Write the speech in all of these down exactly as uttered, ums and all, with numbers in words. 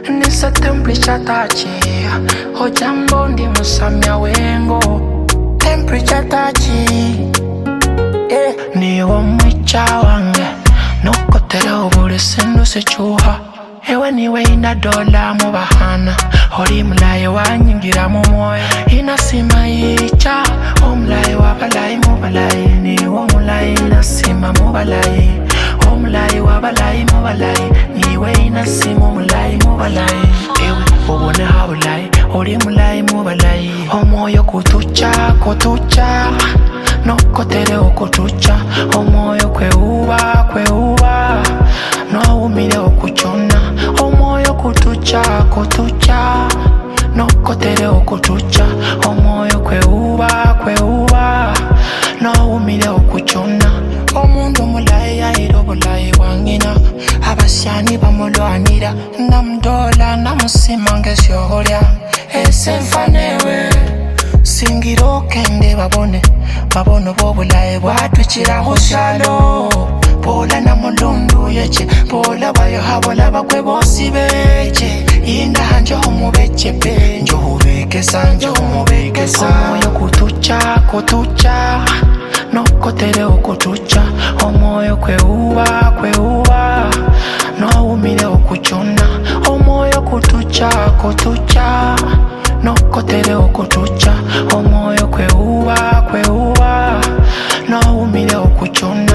Nisa temperature tachi Hojambo ndi musamya wengo Temperature tachi yeah. Niwo mwicha wange Nokotere obule sindu sechuha Ewe niwe ina dola mu bahana Hori mulaye wanyingira mu moyo Inasima icha Omulaye wabalaye mu balaye Niwo mulaye inasima mu balaye Omulaye wabalaye mu balaye Niwe inasima omulaye mu balaye Ewe obone habulaye Hori mulaye mu balaye Omoyo kutucha kutucha Nokotere okutucha Omoyo kwe uba kwe uba No umile okuchona Omoyo kutucha kutucha Nokotere okutucha Omoyo kwe uba kwe uba No umile okuchona Omundu mulaye yairo bulaye wangina Abasyani bamulwanira Namdola namusima ngesyoholya Esenfanewe Singiro kende babone Babone bobulaye bwatwikiraho shalo Pola na mulundu yeche Pola bayo habola bakwe bosi beche Inda hanjo homubeche pe Njo hubekesa njo humubekesa Omoyo kutucha kutucha Nokotere okutucha Omoyo kwe uba kwe uba No umile okuchona Omoyo kutucha kutucha Nokotere okutucha Omoyo kwe uba kwe uba No umile okuchona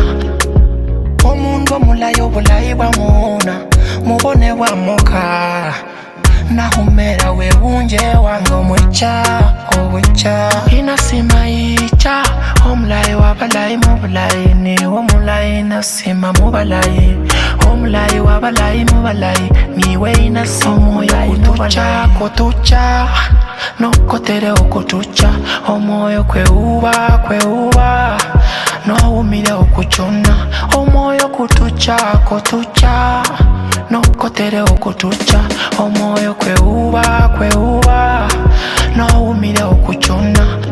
Omundu omulaye obulaye bwamuna Mubone bwamuka Nahumera webunje wange omwicha obwicha Inasima icha Omulaye wabalaye mu bulaye Niwo omulaye inasima mu balaye Omulaye wabalaye mu balaye Niwe inasima omoyo kutucha kutucha Nokotere okutucha Omoyo kwe uba kwe uba No umile okuchona Omoyo kutucha kutucha Nokotere okutucha Omoyo kwe uba kwe uba No umile okuchona